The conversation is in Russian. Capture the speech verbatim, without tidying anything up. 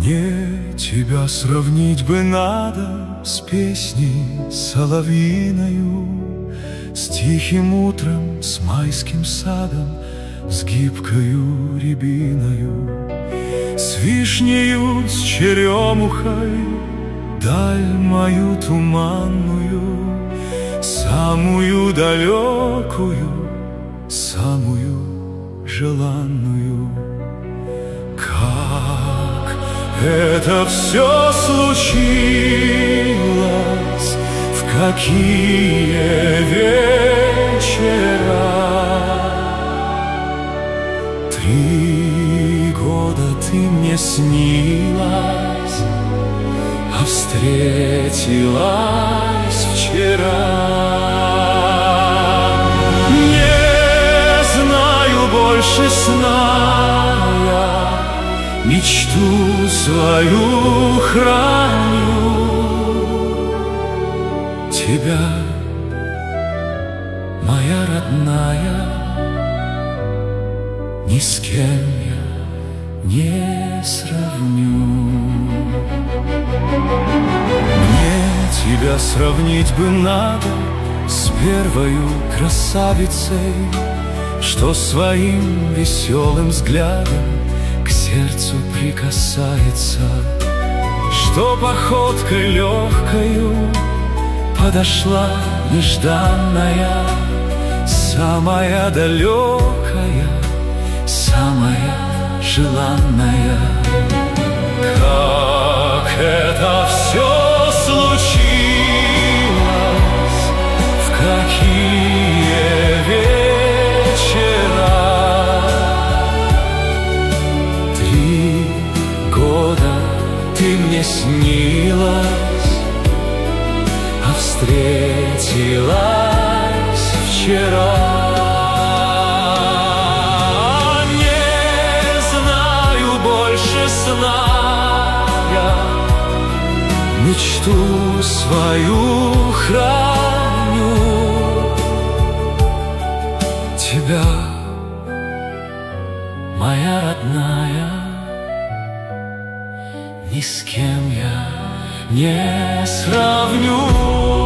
Мне тебя сравнить бы надо с песней соловьиною, с тихим утром, с майским садом, с гибкою рябиною, с вишнею, с черемухой, даль мою туманную, самую далекую, самую желанную. Как это все случилось, в какие вечера! Три года ты мне снилась, а встретилась вчера. Не знаю больше сна я, мечту свою храню. Тебя, моя родная, ни с кем я не сравню. Мне тебя сравнить бы надо с первою красавицей, что своим веселым взглядом к сердцу прикасается, что походкой легкою подошла нежданная, самая далекая, самая желанная. Как это все случилось, в какие вечера! Три года ты мне снилась, а встретилась вчера. Мечту свою храню. Тебя, моя родная, ни с кем я не сравню.